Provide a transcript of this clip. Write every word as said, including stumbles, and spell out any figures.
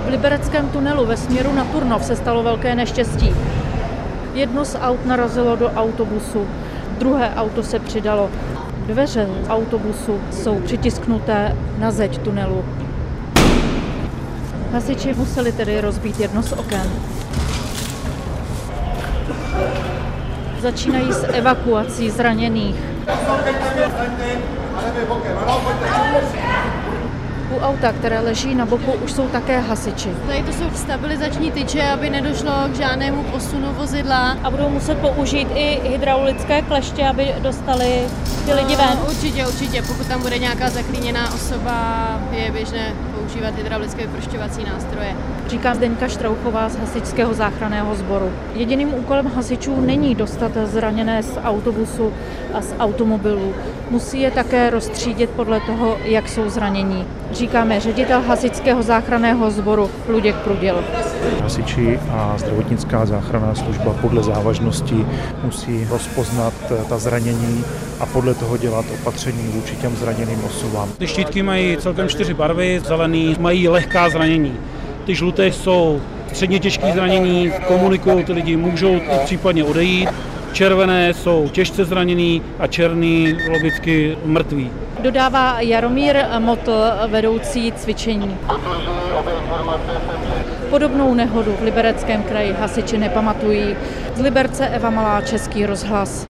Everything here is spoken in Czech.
V libereckém tunelu ve směru na Turnov se stalo velké neštěstí. Jedno z aut narazilo do autobusu, druhé auto se přidalo. Dveře autobusu jsou přitisknuté na zeď tunelu. Hasiči museli tedy rozbít jedno z oken. Začínají s evakuací zraněných. U auta, které leží na boku, už jsou také hasiči. Tady to jsou stabilizační tyče, aby nedošlo k žádnému posunu vozidla. A budou muset použít i hydraulické kleště, aby dostali ty lidi ven? No, určitě, určitě. Pokud tam bude nějaká zaklíněná osoba, je běžné používat hydraulické vyprošťovací nástroje. Říká Zdeňka Štrouchová z Hasičského záchranného sboru. Jediným úkolem hasičů není dostat zraněné z autobusu a z automobilů. Musí je také rozstřídit podle toho, jak jsou zranění. Říkáme ředitel Hasičského záchranného sboru Luděk Prudil. Hasiči a zdravotnická záchranná služba podle závažnosti musí rozpoznat ta zranění a podle toho dělat opatření vůči těm zraněným osobám. Ty štítky mají celkem čtyři barvy, zelený mají lehká zranění. Ty žluté jsou středně těžké zranění, komunikují, ty lidi můžou i případně odejít. Červené jsou těžce zraněný a černý logicky mrtví. Dodává Jaromír Motl, vedoucí cvičení. Podobnou nehodu v Libereckém kraji hasiči nepamatují. Z Liberce Eva Malá, Český rozhlas.